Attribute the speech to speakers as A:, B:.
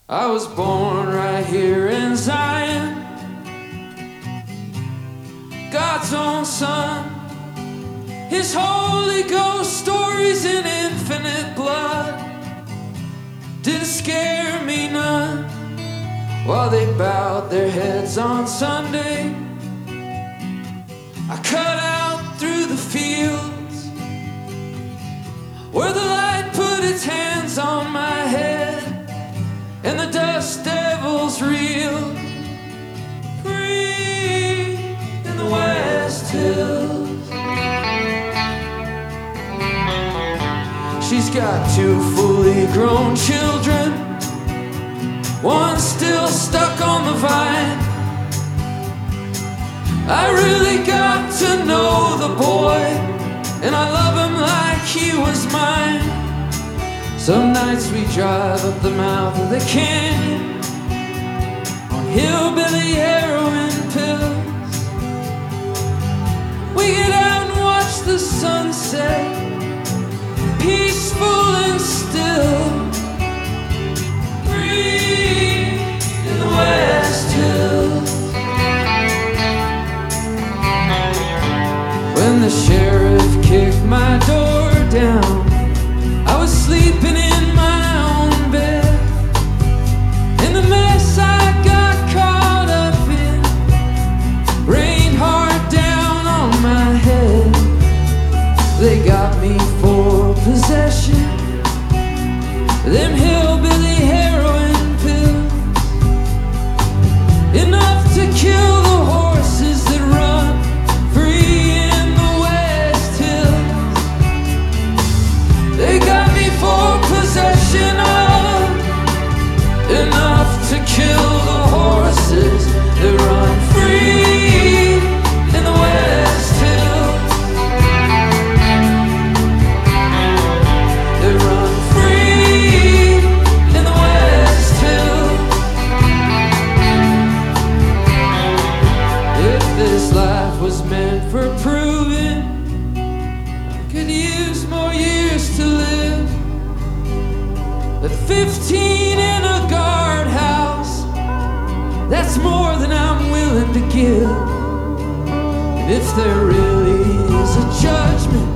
A: I was born right here in Zion, God's own son. His Holy Ghost stories in infinite blood didn't scare me none. While they bowed their heads on Sunday, I cut out through the fields where the light put its hands on my head and the dust devils reeled free in the West Hills. She's got 2 fully grown children, one still stuck on the vine. I really got to know the boy, and I love him like he was mine. Some nights we drive up the mouth of the canyon on hillbilly heroin pills. We get out and watch the sunset, peaceful and still, free in the West Hills. When the sheriff kicked my door down, I was sleeping in my own bed, and the mess I got caught up in rained hard down on my head. They got me for possession, them hillbilly heroin pills, enough to kill the horses that run free in the West Hills. They got me for possession of enough to kill the horses that run free in the West Hills. They run free in the West Hills. If this life was meant for proving, I could use more years to live. But 15 in a guardhouse, that's more than I'm willing to give. And if there really is a judgment,